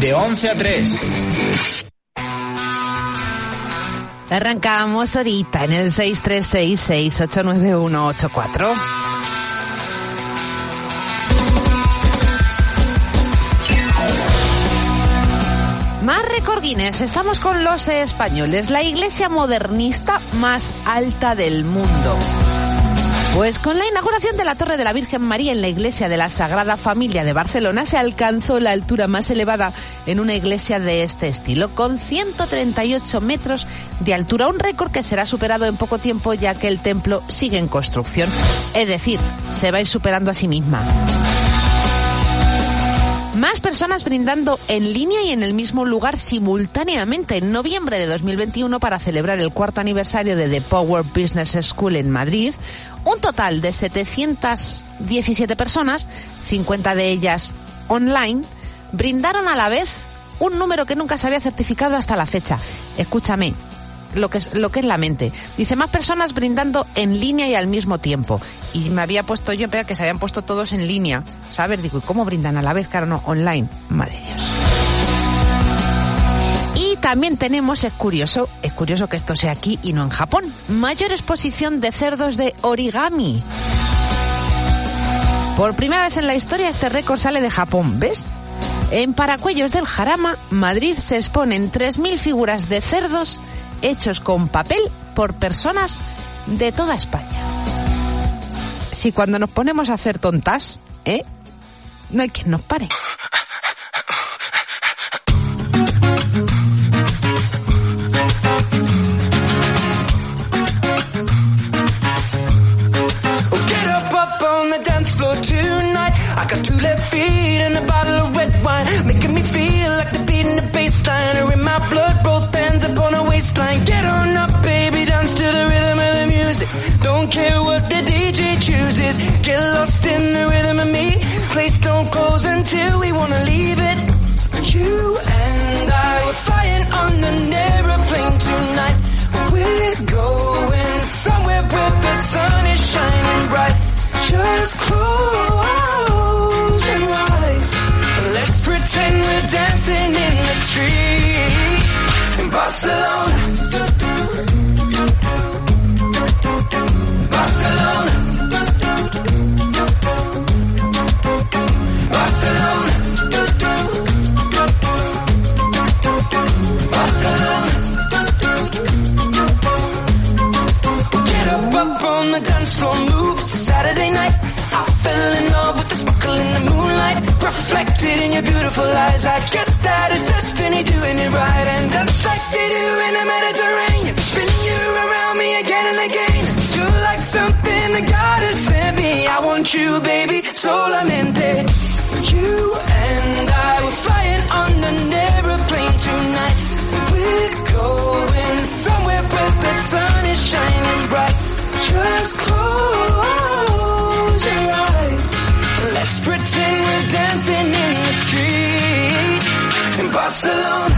de 11 a 3. Arrancamos ahorita en el 636689184. Más récord Guinness. Estamos con los españoles. La iglesia modernista más alta del mundo. Pues con la inauguración de la Torre de la Virgen María en la iglesia de la Sagrada Familia de Barcelona se alcanzó la altura más elevada en una iglesia de este estilo, con 138 metros de altura, un récord que será superado en poco tiempo ya que el templo sigue en construcción, es decir, se va a ir superando a sí misma. Más personas brindando en línea y en el mismo lugar simultáneamente en noviembre de 2021 para celebrar el 4º aniversario de The Power Business School en Madrid. Un total de 717 personas, 50 de ellas online, brindaron a la vez un número que nunca se había certificado hasta la fecha. Escúchame, lo que es la mente. Dice, más personas brindando en línea y al mismo tiempo. Y me había puesto yo, que se habían puesto todos en línea. ¿Sabes? Digo, ¿y cómo brindan a la vez? Claro, no, online. Madre de Dios. Y también tenemos, es curioso que esto sea aquí y no en Japón, mayor exposición de cerdos de origami. Por primera vez en la historia este récord sale de Japón, ¿ves? En Paracuellos del Jarama, Madrid, se exponen 3.000 figuras de cerdos hechos con papel por personas de toda España. Si cuando nos ponemos a hacer tontas, no hay quien nos pare. I got 2 left feet and a bottle of red wine, making me feel like the beat in the bassline, or in my blood, both hands up on a waistline. Get on up, baby, dance to the rhythm of the music. Don't care what the DJ chooses. Get lost in the rhythm of me. Place don't close until we wanna leave it. You and I were flying on an aeroplane tonight. We're going somewhere where the sun is shining bright. Just close your eyes. Let's pretend we're dancing in the street in Barcelona. Barcelona. Barcelona. Barcelona. Get up on the dance floor, move. Saturday night, I fell in love with the sparkle in the moonlight, reflected in your beautiful eyes. I guess that is destiny doing it right, and dance like they do in the Mediterranean, spinning you around me again and again. You're like something that God has sent me. I want you, baby, solamente. You and I were flying on an aeroplane tonight. We're going somewhere where the sun is shining bright. Just close your eyes. Let's pretend we're dancing in the street in Barcelona.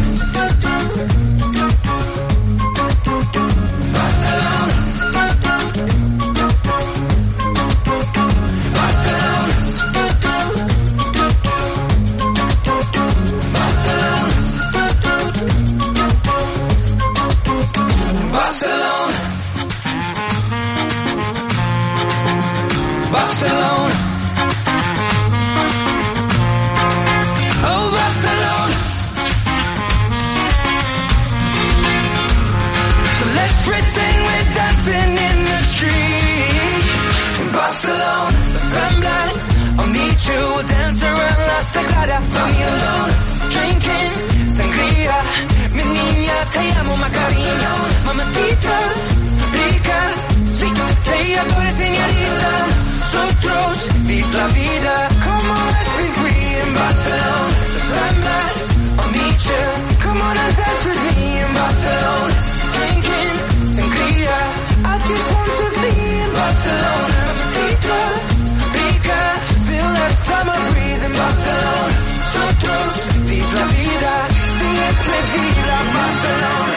Barcelona. Barcelona. Barcelona. Barcelona. Barcelona. Oh, Barcelona. So let's pretend we're dancing in the street in Barcelona. Las Ramblas, I'll meet you, we'll dance around La Sagrada Familia. Drinking sangria, mi niña, te amo Macarena. Mamacita, rica, sweet, te adoro señorita. Nosotros, vive la vida, como let's be free in Barcelona. Las Ramblas, I'll meet you, come on and dance with me in Barcelona. Drinking sangria, I just want to be in Barcelona. Mamacita, rica, feel that summer breeze in Barcelona. Nosotros, vive la vida, siempre viva Barcelona.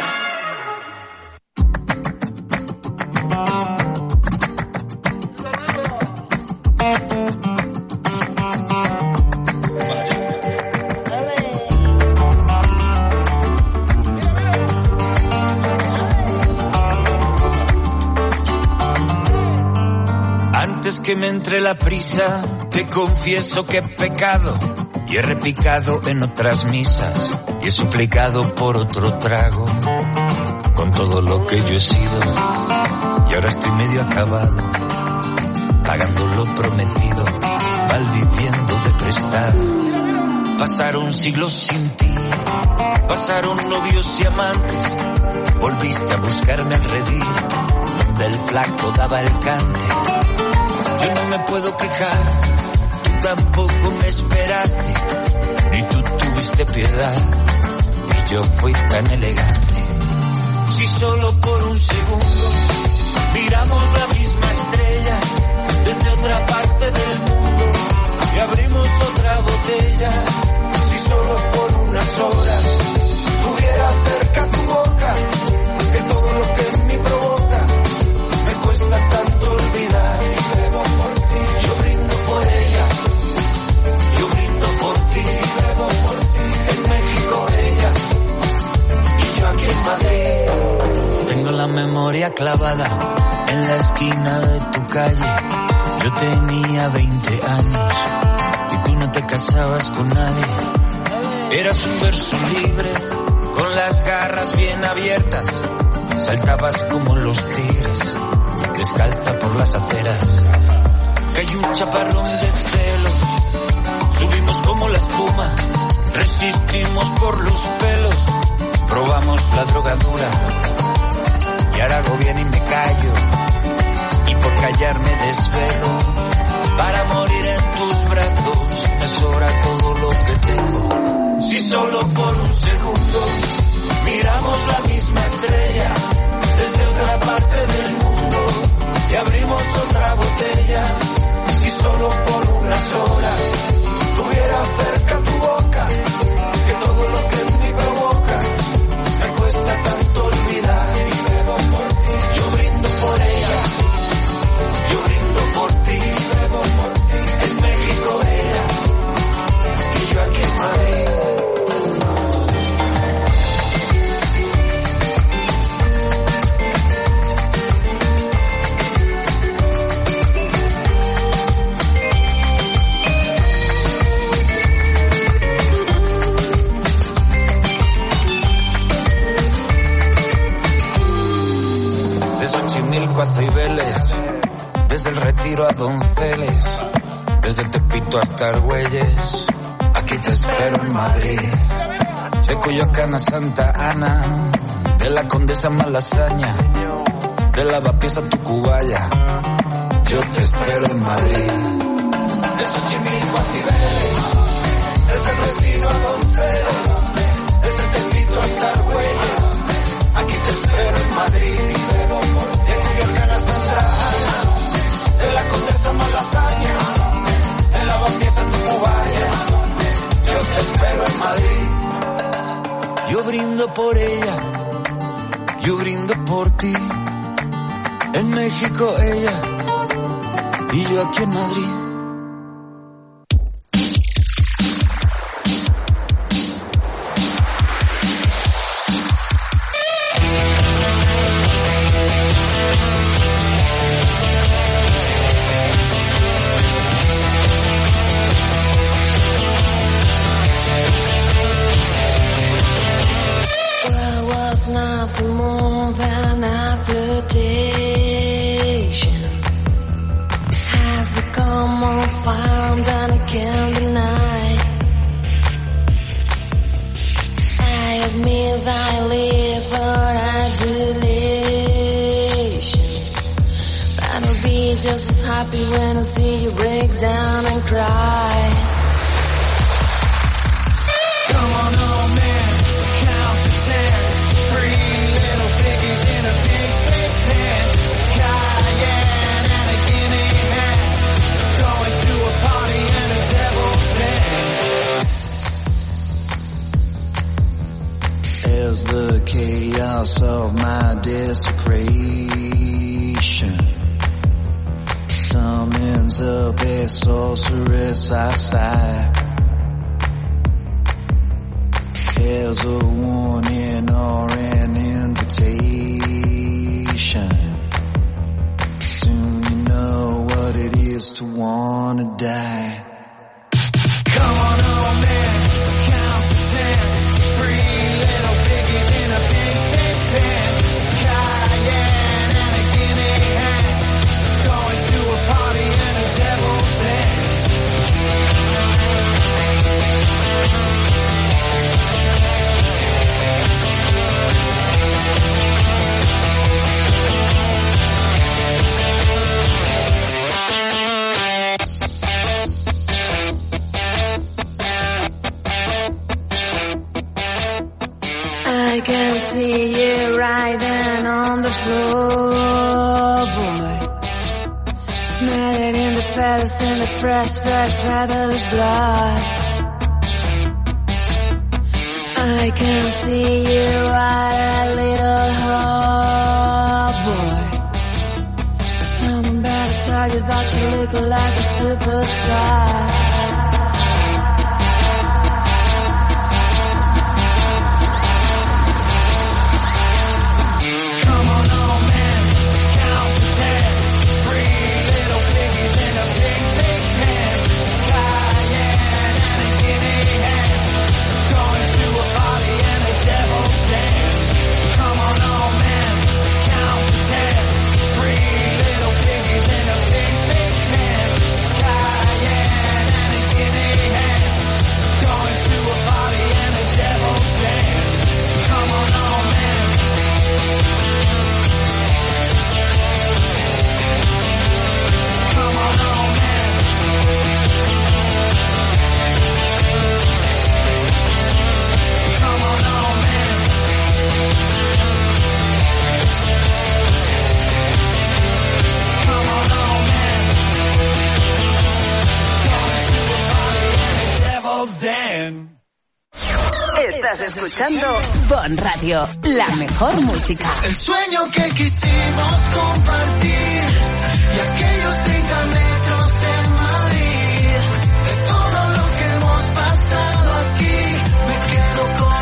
que me entre la prisa, te confieso que he pecado y he repicado en otras misas y he suplicado por otro trago con todo lo que yo he sido y ahora estoy medio acabado pagando lo prometido, mal viviendo de prestado. Pasaron siglos sin ti, pasaron novios y amantes, volviste a buscarme al redil donde el flaco daba el cante. Yo no me puedo quejar, tú tampoco me esperaste, ni tú tuviste piedad, y yo fui tan elegante. Si solo por un segundo miramos la misma estrella desde otra parte del mundo y abrimos otra botella, si solo por unas horas tuviera cerca tu boca, que todo lo que en mí provoca me cuesta tanto olvidar. Y bebo por ti, yo brindo por ella, yo brindo por ti, bebo por ti. En México ella y yo aquí en Madrid. Tengo la memoria clavada en la esquina de tu calle. Yo tenía 20 años y tú no te casabas con nadie. Eras un verso libre con las garras bien abiertas, saltabas como los tigres, descalza por las aceras. Cayó un chaparrón de celos, subimos como la espuma, resistimos por los pelos, probamos la drogadura y ahora hago bien y me callo, y por callarme desvelo, para morir en tus brazos me sobra todo lo que tengo. Si solo por un segundo miramos la misma estrella desde otra parte del mundo y abrimos otra botella, si solo por unas horas tuviera cerca tu boca, que todo lo que en mí provoca me cuesta tanto olvidar. Y bebo por ti, yo brindo por ella, yo brindo por ti, bebo por ti. En México ella y yo aquí en Madrid. Xochimilco a Cibeles, desde el Retiro a Donceles, desde Tepito hasta Argüelles, aquí te espero en Madrid. De Coyoacán a Santa Ana, de la Condesa a Malasaña, de Lavapiés a Tucubaya, yo te espero en Madrid. De Xochimilco a Cibeles, desde el Retiro a Donceles, desde Tepito hasta Argüelles, aquí te espero en Madrid. De Coyoacán a Santa Ana, de la Condesa a Malasaña, de Lavapiés a Tucubaya, yo te espero en Madrid. Yo brindo por ella, yo brindo por ti. En México ella y yo aquí en Madrid. There's a warning or an invitation. Soon you know what it is to wanna die. Come on, old man, count to 10. 3 little piggies in a big, big pen. Cayenne and a guinea hen. Going to a party in a devil's den. I can see you writhing on the floor, boy. Smelling in the feathers in the fresh featherless blood. I can see you at a little whore, boy. Someone better tell you that you look like a superstar. Estás escuchando Bon Radio, la mejor música. El sueño que quisimos compartir y aquellos 30 metros en Madrid. De todo lo que hemos pasado aquí, me quedo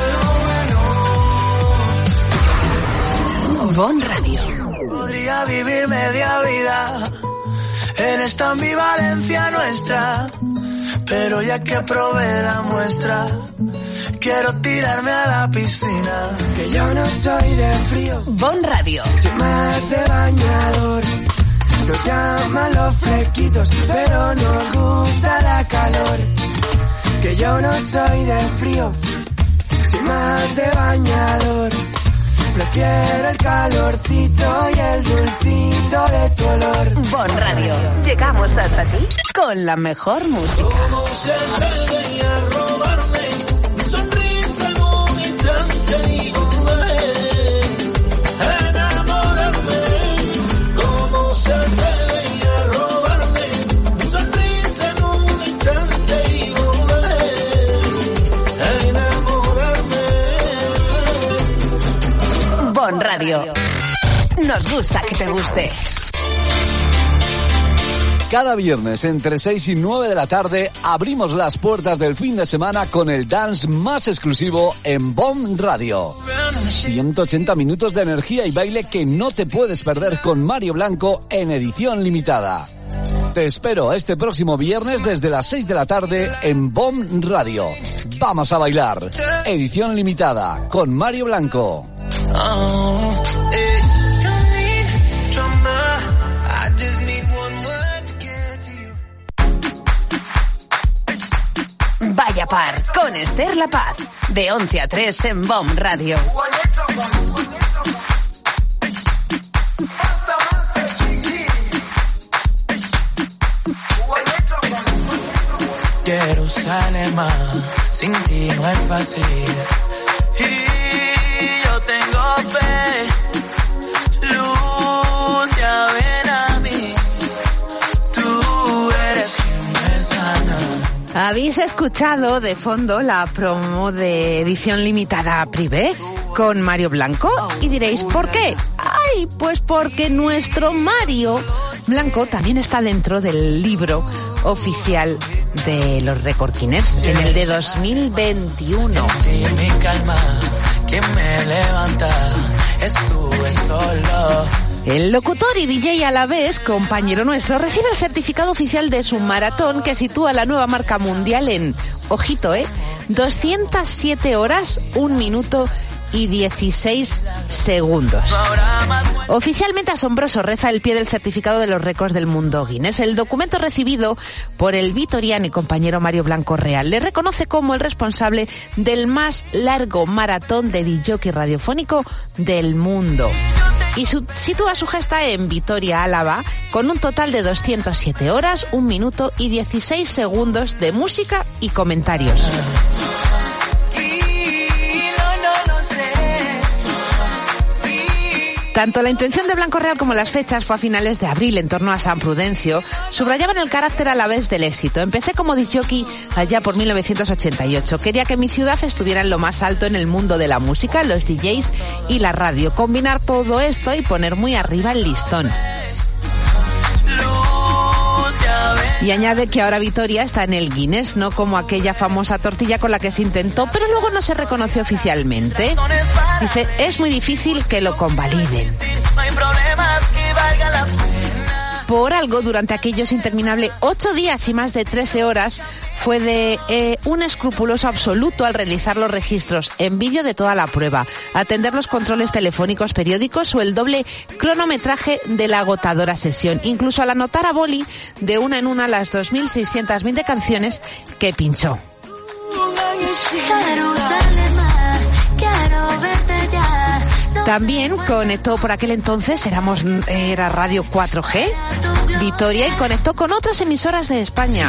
con lo bueno. Bon Radio. Podría vivir media vida en esta ambivalencia nuestra, pero ya que probé la muestra, quiero tirarme a la piscina. Que yo no soy de frío, Bon Radio. soy más de bañador. Nos llaman los fresquitos, pero nos gusta la calor. Que yo no soy de frío, soy más de bañador. Prefiero el calorcito y el dulcito de tu olor. Bon Radio. Llegamos hasta ti con la mejor música. ¿Cómo se atreven a robarme mi sonrisa en un instante y volver a enamorarme? ¿Cómo se atreven a robarme mi sonrisa en un instante y volver a enamorarme? Bon Radio. Nos gusta que te guste. Cada viernes entre 6 y 9 de la tarde abrimos las puertas del fin de semana con el dance más exclusivo en Bon Radio. 180 minutos de energía y baile que no te puedes perder con Mario Blanco en edición limitada. Te espero este próximo viernes desde las 6 de la tarde en Bon Radio. Vamos a bailar. Edición limitada con Mario Blanco. Vaya par con Esther La Paz. De 11 a 3 en Bon Radio. Jerusalén, sin ti no es fácil. Y yo tengo fe, luz, ya ven a mí. Tú eres siempre sana. Habéis escuchado de fondo la promo de edición limitada Privé con Mario Blanco y diréis, ¿por qué? ¡Ay! Pues porque nuestro Mario Blanco también está dentro del libro oficial de los Record Guinness en el de 2021. En mi calma, quien me levanta, estuve solo El locutor y DJ a la vez, compañero nuestro, recibe el certificado oficial de su maratón que sitúa la nueva marca mundial en, ojito, 207 horas, 1 minuto y 16 segundos. Oficialmente asombroso, reza el pie del certificado de los récords del mundo Guinness. El documento recibido por el vitoriano y compañero Mario Blanco Real le reconoce como el responsable del más largo maratón de disc-jockey radiofónico del mundo. Y sitúa su gesta en Vitoria, Álava, con un total de 207 horas, 1 minuto y 16 segundos de música y comentarios. Tanto la intención de Blanco Real como las fechas fue a finales de abril, en torno a San Prudencio, subrayaban el carácter a la vez del éxito. Empecé como disc-jockey allá por 1988. Quería que mi ciudad estuviera en lo más alto en el mundo de la música, los DJs y la radio. Combinar todo esto y poner muy arriba el listón. Y añade que ahora Vitoria está en el Guinness, no como aquella famosa tortilla con la que se intentó, pero luego no se reconoció oficialmente. Dice, es muy difícil que lo convaliden. Por algo, durante aquellos interminables 8 días y más de 13 horas, fue de un escrupuloso absoluto al realizar los registros en vídeo de toda la prueba, atender los controles telefónicos periódicos o el doble cronometraje de la agotadora sesión, incluso al anotar a boli de una en una las 2.620 canciones que pinchó. También conectó por aquel entonces, era Radio 4G, Vitoria, y conectó con otras emisoras de España.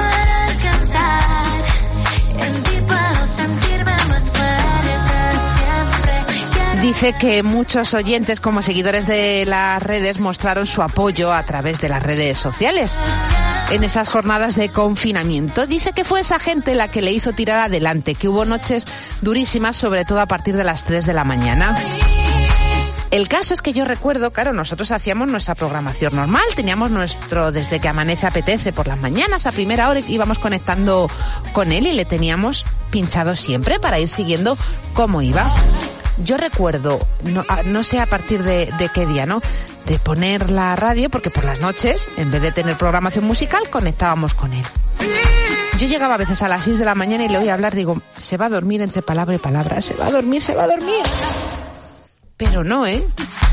Dice que muchos oyentes como seguidores de las redes mostraron su apoyo a través de las redes sociales en esas jornadas de confinamiento. Dice que fue esa gente la que le hizo tirar adelante, que hubo noches durísimas, sobre todo a partir de las 3 de la mañana. El caso es que yo recuerdo, claro, nosotros hacíamos nuestra programación normal, teníamos nuestro Desde que amanece apetece por las mañanas, a primera hora íbamos conectando con él y le teníamos pinchado siempre para ir siguiendo cómo iba. Yo recuerdo, no sé a partir de qué día, ¿no?, de poner la radio, porque por las noches, en vez de tener programación musical, conectábamos con él. Yo llegaba a veces a las 6 de la mañana y le oía hablar, digo, se va a dormir entre palabra y palabra, se va a dormir. Pero no, ¿eh?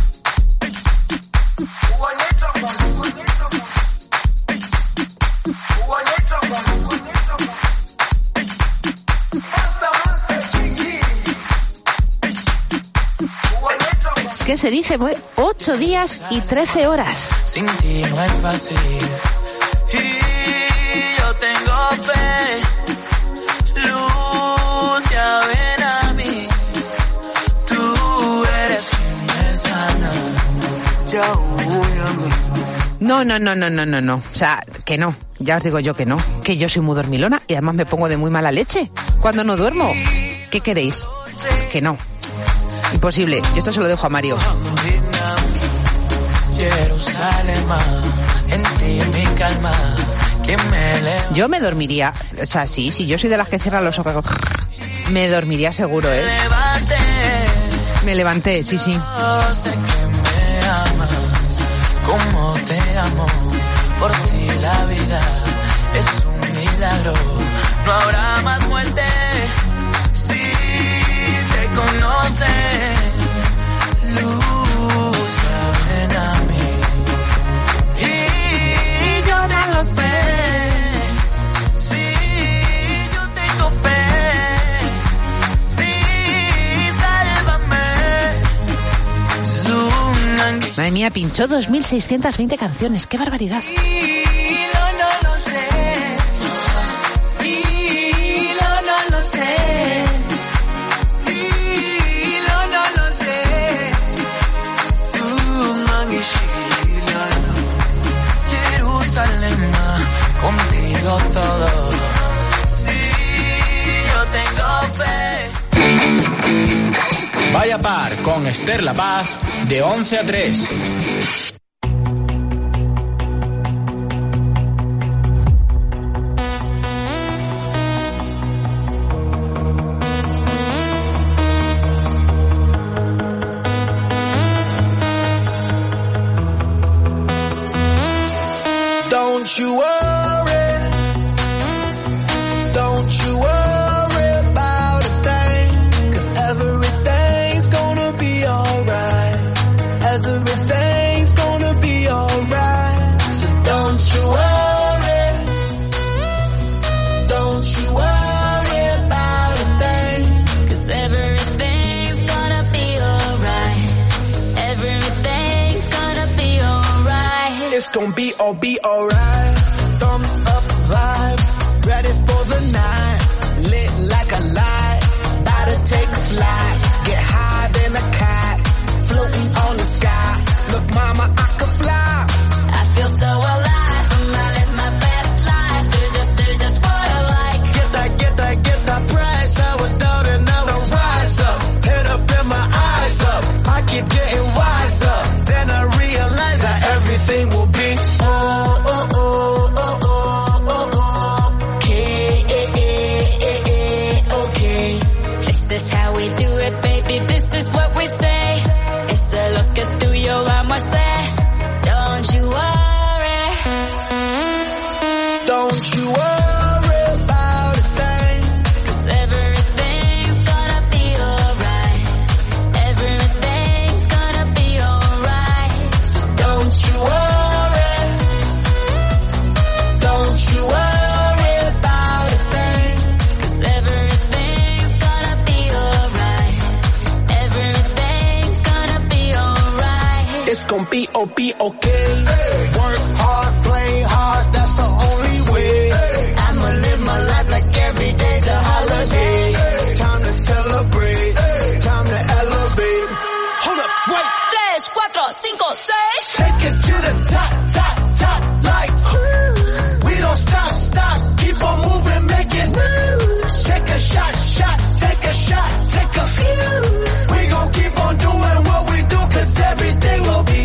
Es que se dice, 8 días y 13 horas. Sin ti no es fácil. Y yo tengo fe. Luz, ya ven a mí. Tú eres quien me sana. No. O sea, que no. Ya os digo yo que no. Que yo soy muy dormilona y además me pongo de muy mala leche cuando no duermo. ¿Qué queréis? Que no. Imposible. Yo esto se lo dejo a Mario. Yo me dormiría. O sea, sí, yo soy de las que cierran los ojos. Me dormiría seguro, ¿eh? Me levanté, sí. Como te amo, por ti la vida es un milagro. No habrá más muerte si te conoce. Luz, ven a mí y yo no los ve. Si yo tengo fe, sí, sálvame. Madre mía, pinchó 2.620 canciones. ¡Qué barbaridad! Contigo todo. Sí, yo tengo fe. Vaya par con Esther La Paz de 11 a 3. Don't you worry. Don't you worry about a thing. 'Cause everything's gonna be alright. Everything's gonna be alright. So don't you worry. Don't you worry about a thing. 'Cause everything's gonna be alright. Everything's gonna be alright. It's gonna be alright. Thumbs up vibe, ready for the night. Lit like a light, about to take a flight. Get high than a kite, floating on the sky. Look mama, I can fly. I feel so alive. I live my best life. Do just what I like. Get that price. I was down and now I rise up. Head up and my eyes up. I keep getting wiser. Then I realize that everything will be okay. This is how we do it, baby. This is what we say. It's a look at through your arm, I say. Don't you worry. Don't you worry about a thing. 'Cause everything's gonna be alright. Everything's gonna be alright. Don't you worry. Don't you worry about a thing. 'Cause everything's gonna be alright. Everything's gonna be alright. It's gonna be okay. Work hard, play hard, that's the only way. I'ma live my life like every day's a holiday. Time to celebrate, time to elevate. Hold up, wait. 3, 4, 5, 6. Take it to the top, like we don't stop, keep on moving, make it moves. Take a shot, take a shot, take a few. We gon' keep on doing what we do, 'cause everything will be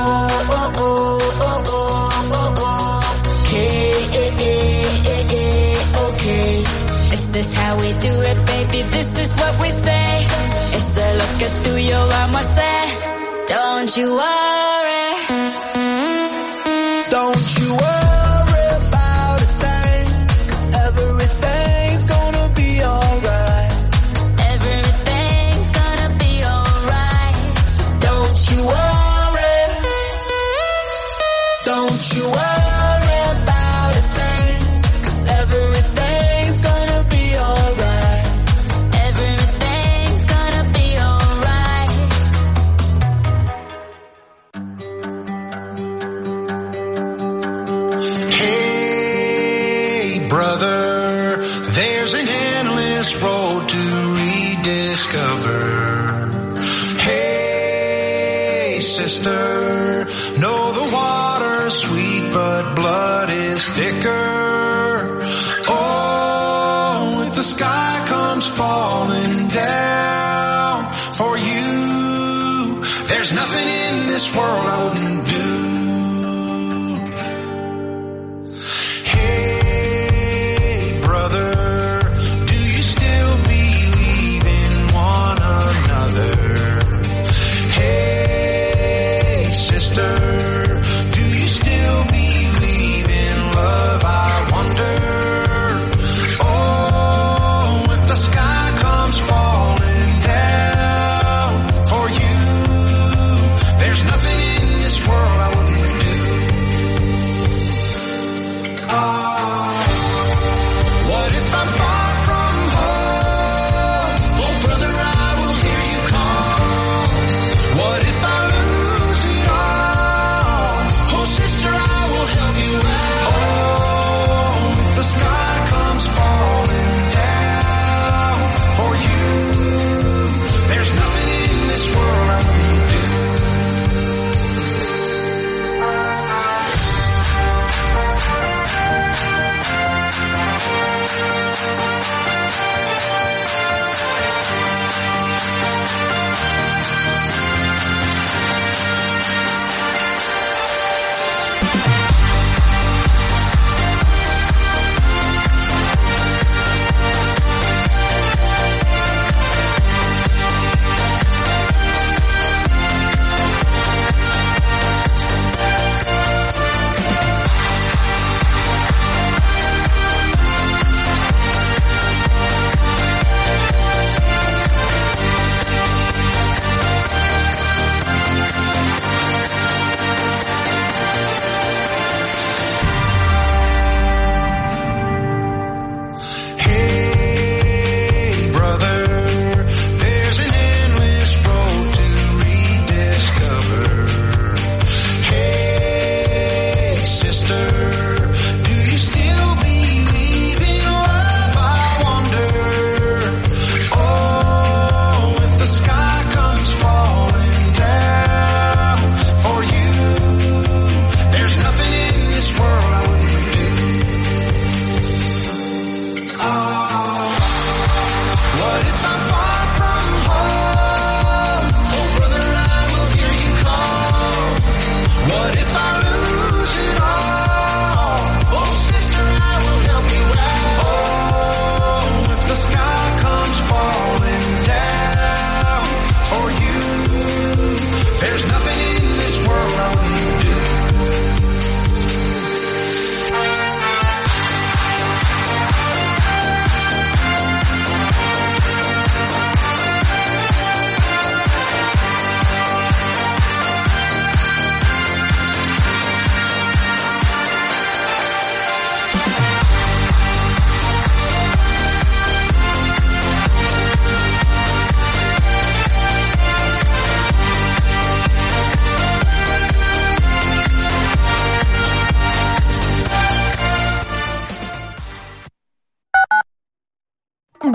okay. This is how we do it, baby. This is what we say. It's the look at through your arm, I say. Don't you worry. Don't you worry about a thing. 'Cause everything's gonna be alright. Everything's gonna be alright. So don't you worry. Don't you worry about a thing. 'Cause everything's gonna be alright. Everything's gonna be alright. Hey, brother, there's an endless road to rediscover. Hey, sister, know the water's sweet, but blood is thicker. Oh, if the sky comes falling down for you, there's nothing in this world I wouldn't do. Hey, brother, do you still believe in one another? Hey, sister, do you still believe in love? I wonder. Oh, if the sky comes falling down for you, there's nothing in this world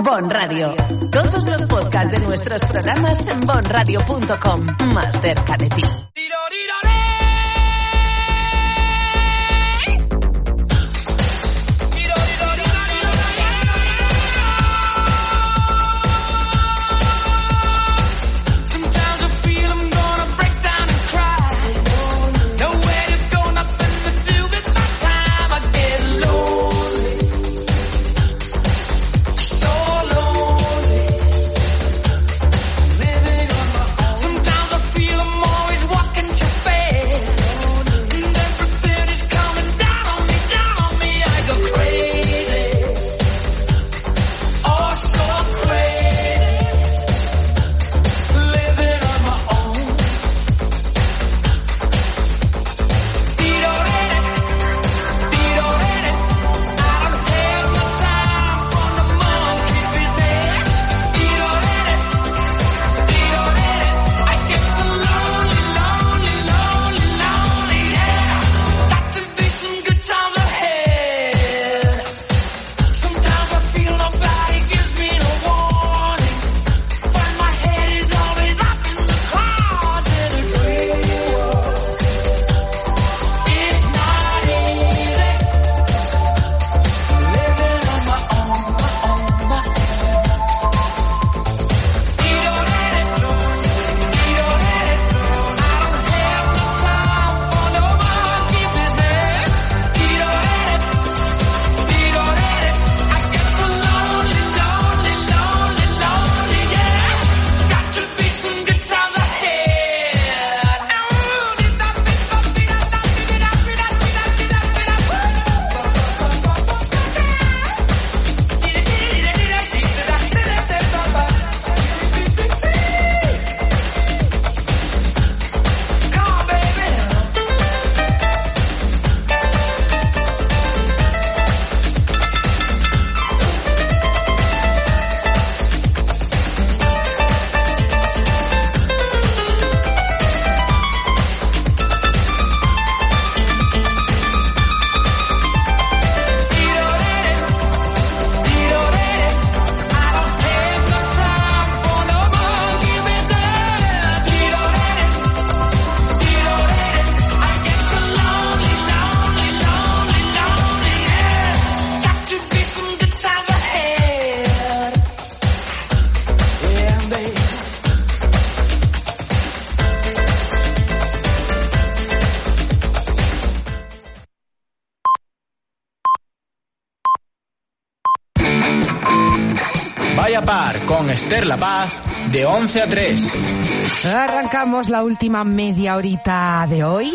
Bon Radio. Todos los podcasts de nuestros programas en bonradio.com. Más cerca de ti. Vaya Par con Esther La Paz de 11 a 3. Arrancamos la última media horita de hoy.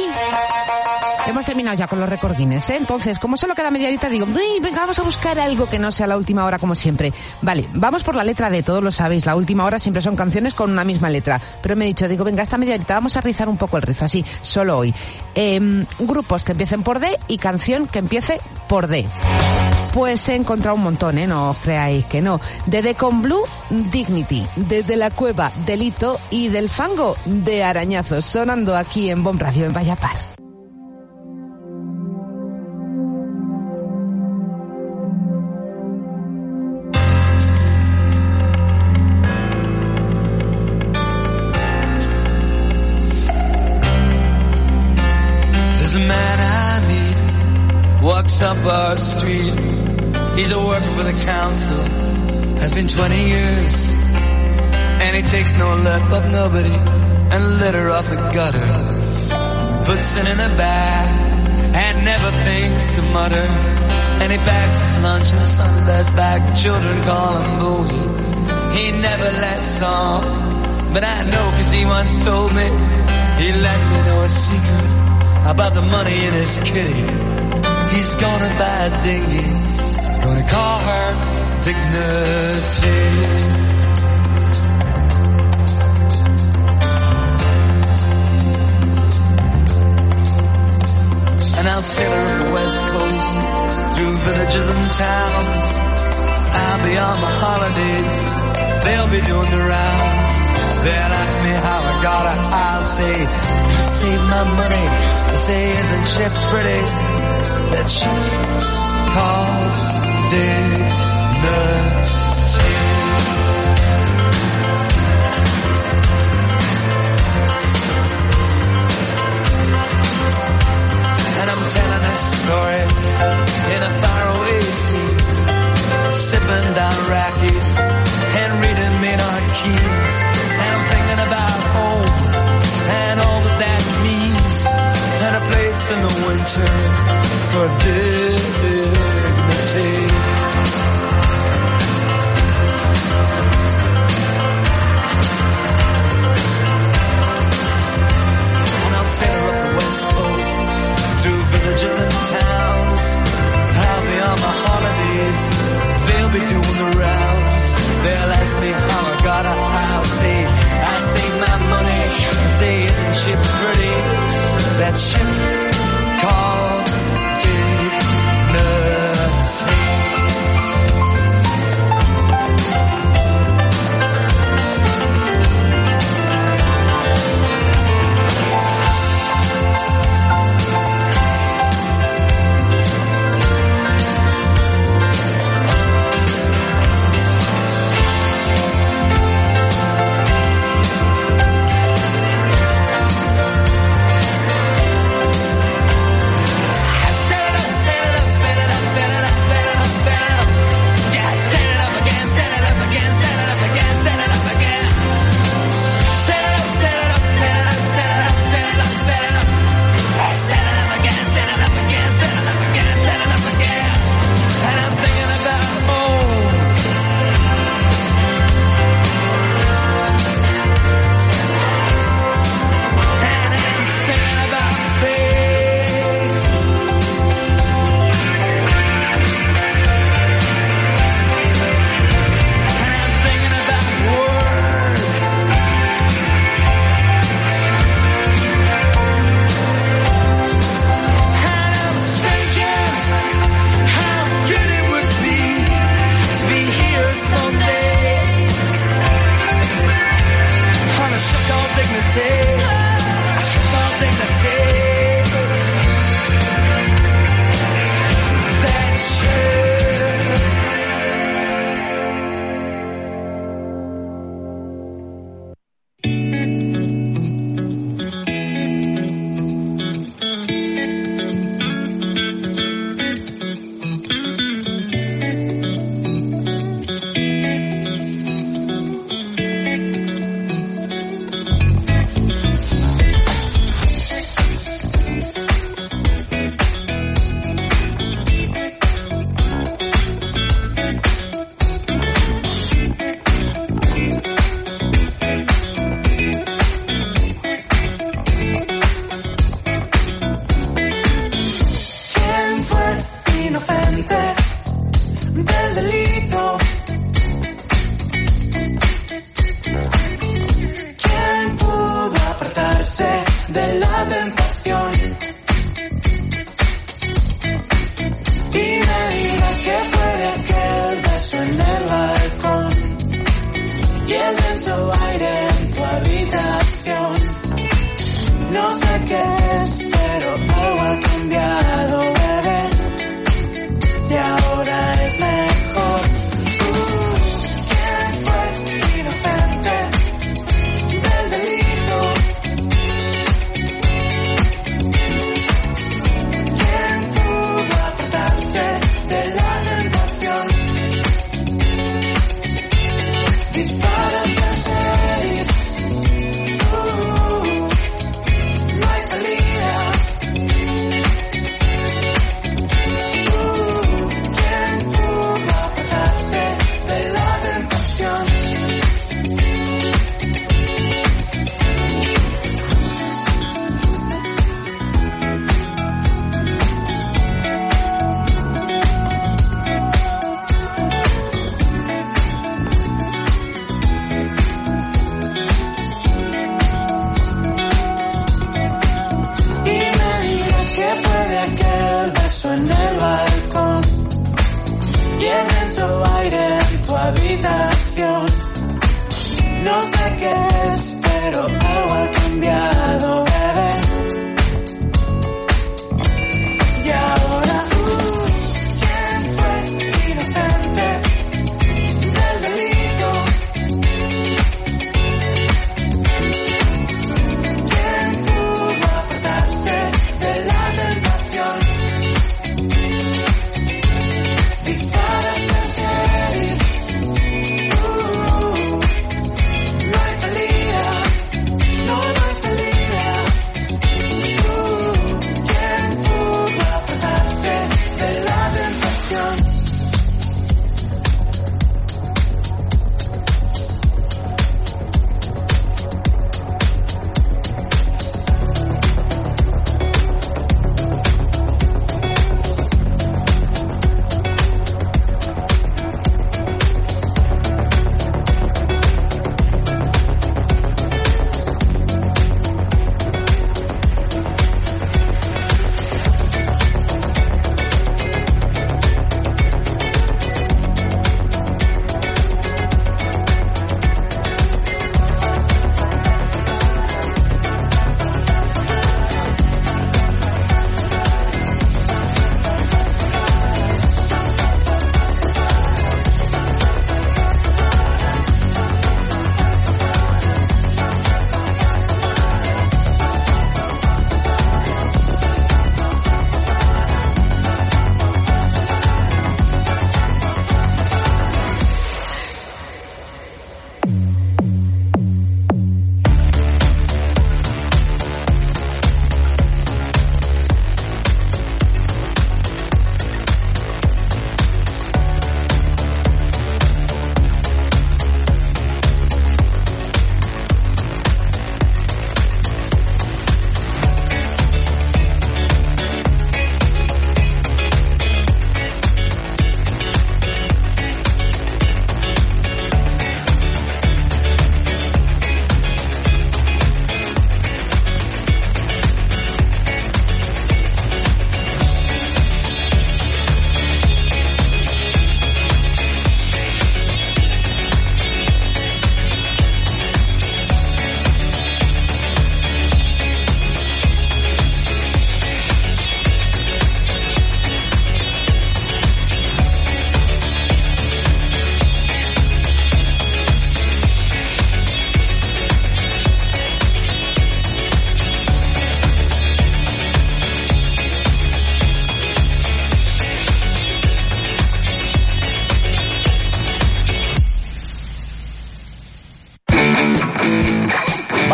Hemos terminado ya con los récord Guinness, ¿eh? Entonces, como solo queda media horita, digo, venga, vamos a buscar algo que no sea la última hora como siempre. Vale, vamos por la letra D, todos lo sabéis, la última hora siempre son canciones con una misma letra. Pero me he dicho, venga, esta media horita vamos a rizar un poco el rizo, así, solo hoy. Grupos que empiecen por D y canción que empiece por D. Pues he encontrado un montón, no os creáis que no. De The Con Blue, Dignity. Desde la Cueva, Delito. Y del Fango, de Arañazos. Sonando aquí en Bon Radio, en Vaya Par. There's a man I meet, walks up our street. He's a worker for the council, has been 20 years. And he takes no lip of nobody, and litter off the gutter. Puts it in a bag, and never thinks to mutter. And he packs his lunch in a Sunday's bag, the children call him Boogie. He never lets on, but I know cause he once told me. He let me know a secret about the money in his kitty. He's gonna buy a dinghy, gonna call her Dignity. And I'll sail her up the west coast, through villages and towns. I'll be on my holidays, they'll be doing the rounds. They'll ask me how I got it, I'll say, I saved my money. They say, isn't she pretty? That she called Dignity. keys. And I'm thinking about home and all that means. And a place in the winter for dignity. Sail up the west coast, through villages and towns. I'll be on my holidays, they'll be doing the rounds. They'll ask me how I got a house, hey, I save my money, say isn't she pretty? That ship called dignity.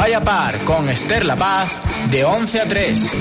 Vaya Par con Esther La Paz de 11 a 3.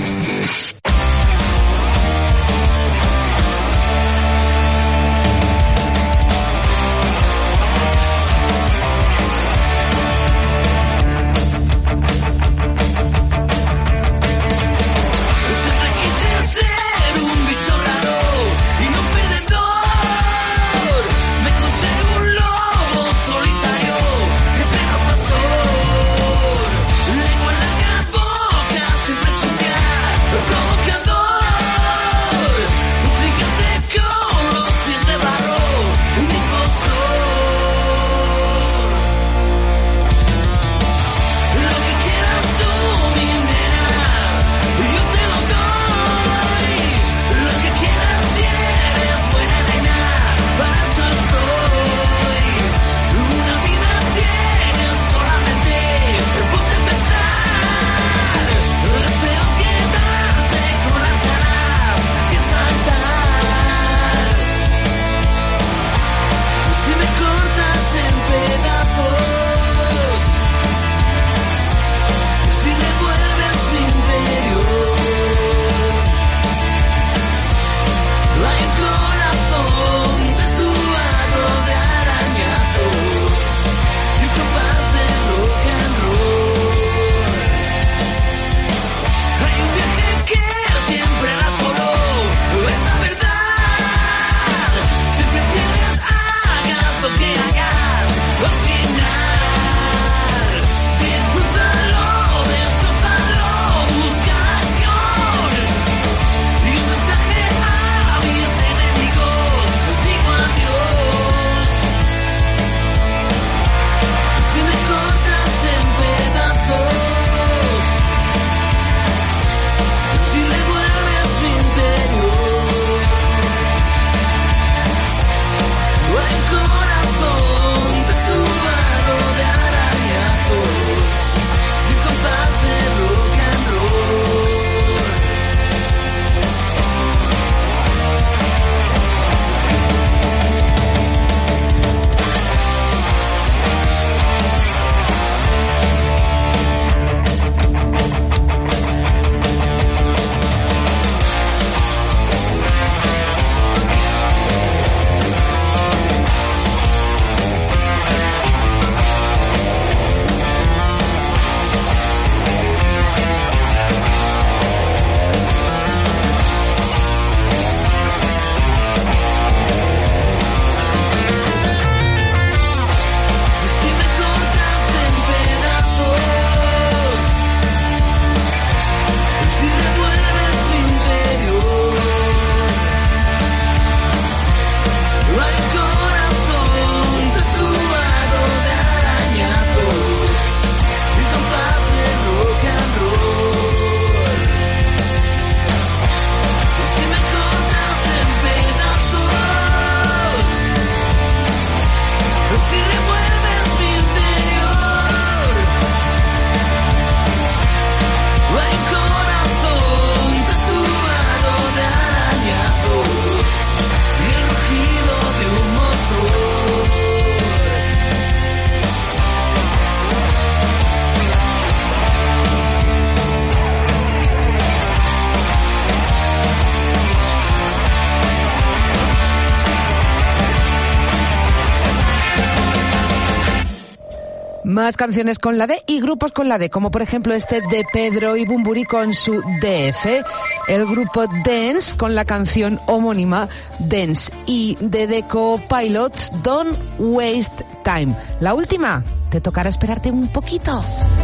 Más canciones con la D y grupos con la D, como por ejemplo este de Pedro y Bumburi con su DF, el grupo Dance con la canción homónima Dance y de Deco Pilots Don't Waste Time. La última, te tocará esperarte un poquito.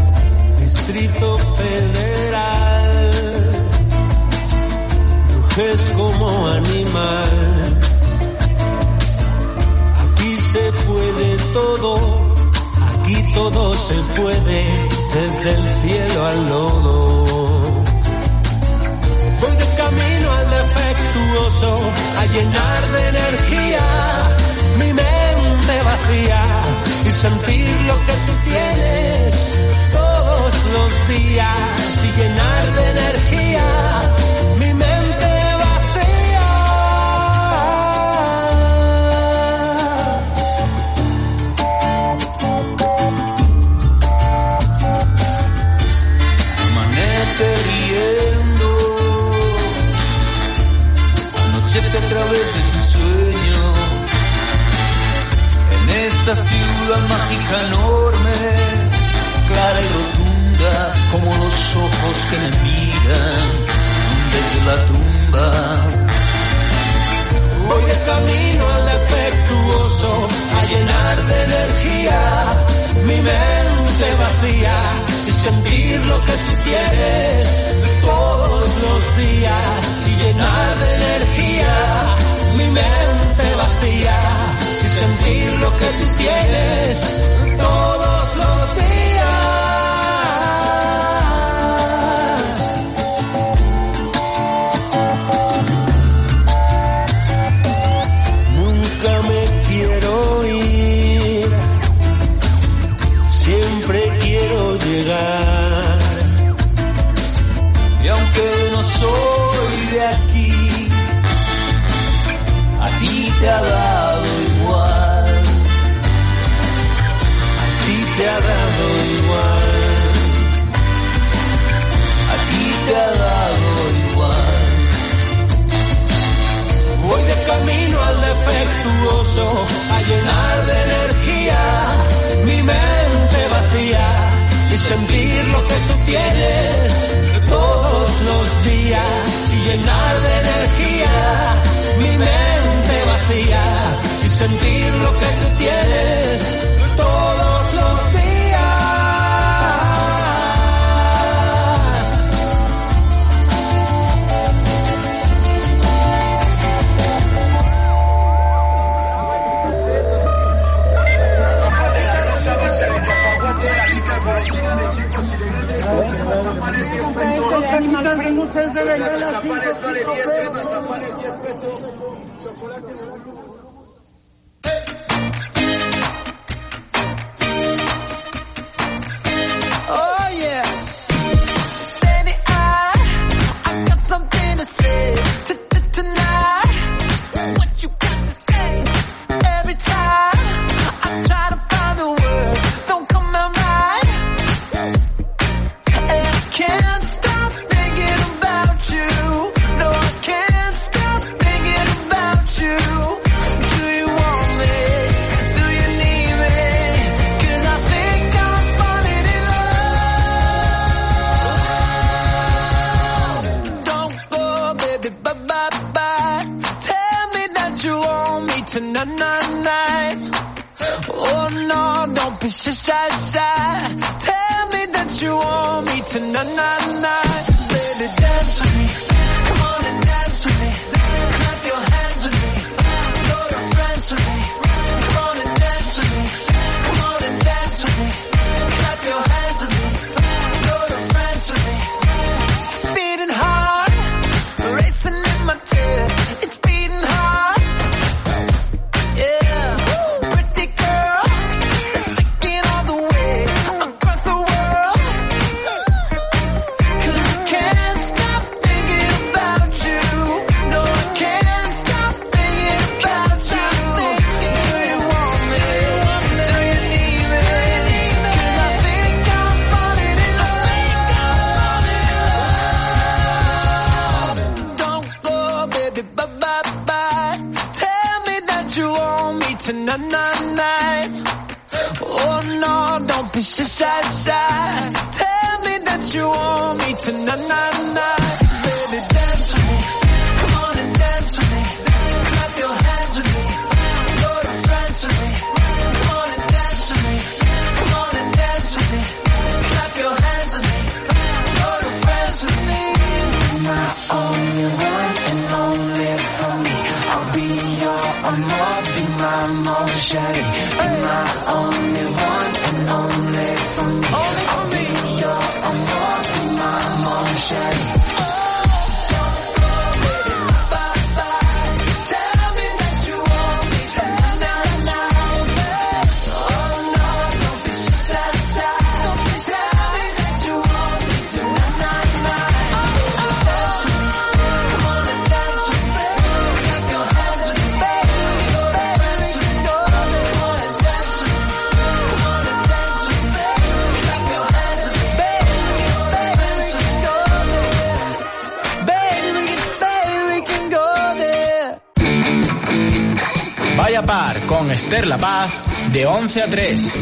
Distrito Federal, brujes como animal, aquí se puede todo. Aquí todo se puede, desde el cielo al lodo. Voy de camino al defectuoso, a llenar de energía mi mente vacía y sentir lo que tú tienes todos los días y llenar de energía mi mente esta ciudad mágica enorme, clara y rotunda como los ojos que me miran desde la tumba. Voy de camino al defectuoso a llenar de energía mi mente vacía y sentir lo que tú quieres todos los días y llenar de energía mi mente vacía y sentir lo que tú tienes todos los días. Nunca me quiero ir, siempre quiero llegar, y aunque no soy de aquí, a ti te ha dado igual, a ti te ha dado igual, a ti te ha dado igual. Voy de camino al defectuoso a llenar de energía mi mente vacía y sentir lo que tú tienes todos los días y llenar de energía mi mente vacía y sentir lo que tú tienes todos los días. Oh yeah, baby, I got something to say tonight. What you got to say? Every time I try to find the words, don't come out right. And I can't stop thinking about you. No, I can't stop thinking about you. Do you want me? Do you need me? 'Cause I think I'm falling in love. Don't go, baby, bye. Tell me that you want me tonight. Oh no, don't be shy. Tell me that you want me tonight. Baby, dance with me. Come on and dance with me. Clap your hands with me. Know your friends with me. Come on and dance with me. Come on and dance with me. Clap your hands with me. Know your friends with me. Beating hard, racing in my chest. It's beating hard. Yeah, pretty girl, taking all the way across the world. 'Cause I can't stop thinking about you. No, I can't stop thinking about you. Do you want me? Do you need me? 'Cause I think I'm falling in love. Don't go, baby, bye. Tell me that you want me tonight. Oh no, don't be shy. Tell me that you want me tonight. Baby, dance with me. Come on and dance with me. Clap your hands with me. Know your friends with me. Come on and dance with me. Come on and dance with me. Clap your hands with me. Know your friends with me. My only one and only for me. I'll be your amor, be my motion. My only one and only for me. I'll be your amor, be my motion. Par con Esther La Paz de 11 a 3.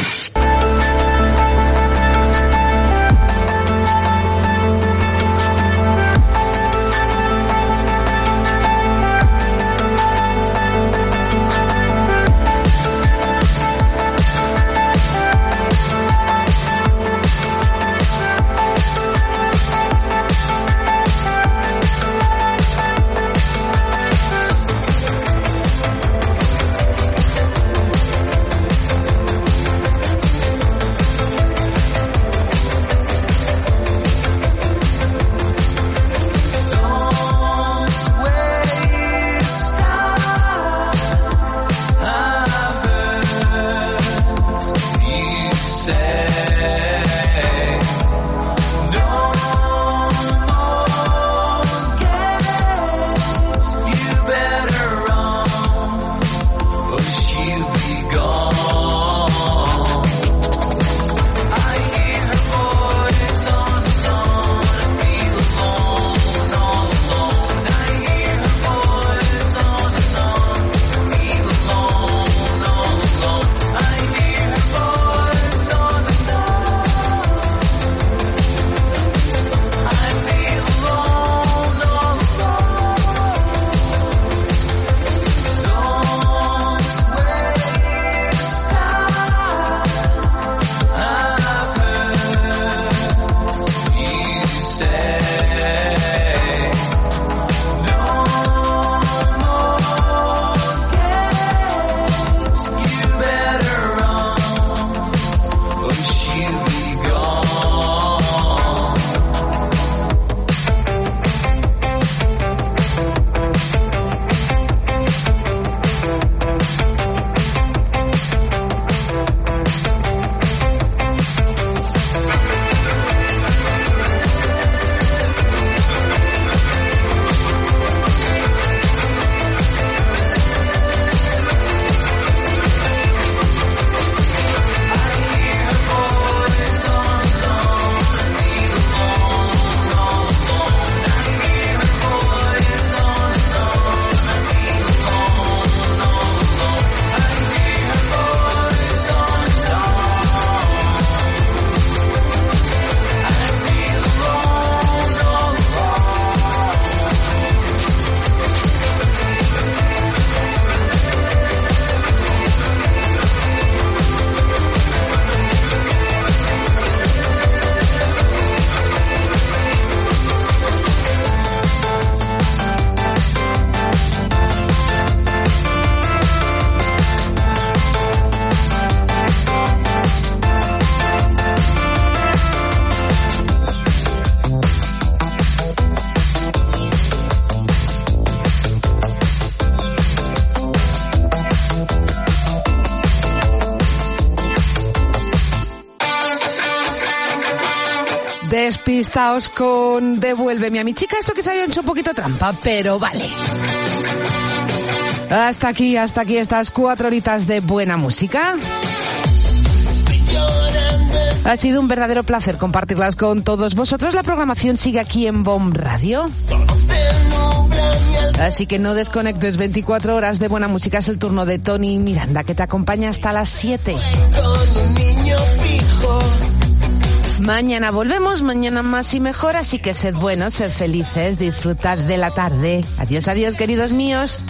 Despistaos con Devuélveme a mi chica. Esto quizá haya hecho un poquito trampa, pero vale. Hasta aquí estas 4 horitas de buena música. Ha sido un verdadero placer compartirlas con todos vosotros. La programación sigue aquí en BOM Radio. Así que no desconectes. 24 horas de buena música. Es el turno de Tony Miranda, que te acompaña hasta las 7. Mañana volvemos, mañana más y mejor, así que sed buenos, sed felices, disfrutad de la tarde. Adiós, adiós, queridos míos.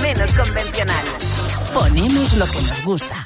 menos convencional. Ponemos lo que nos gusta.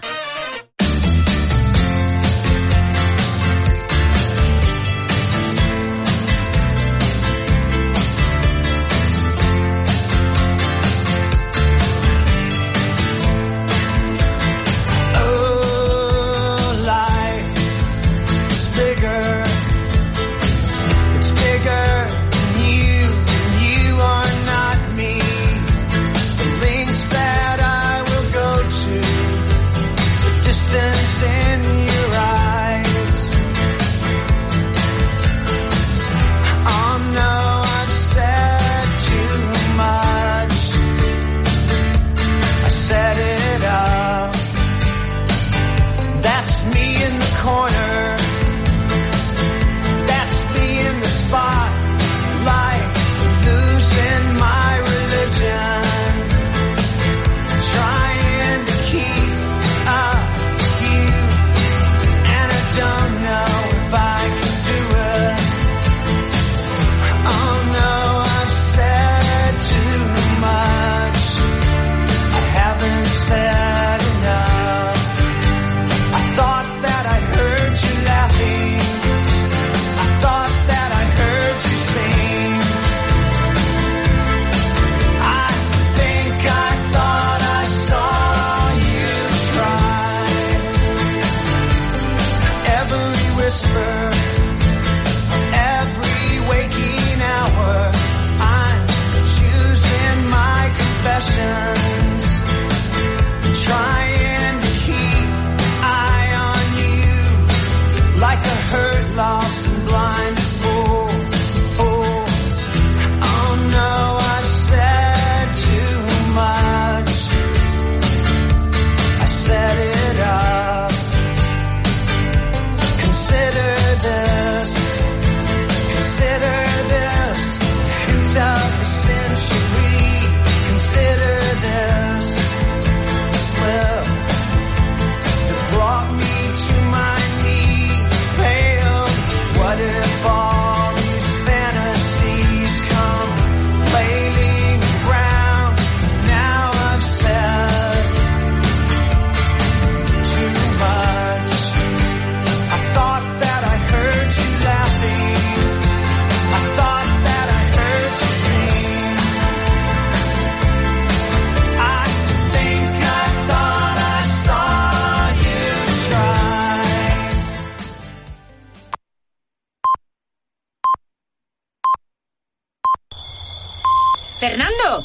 Fernando,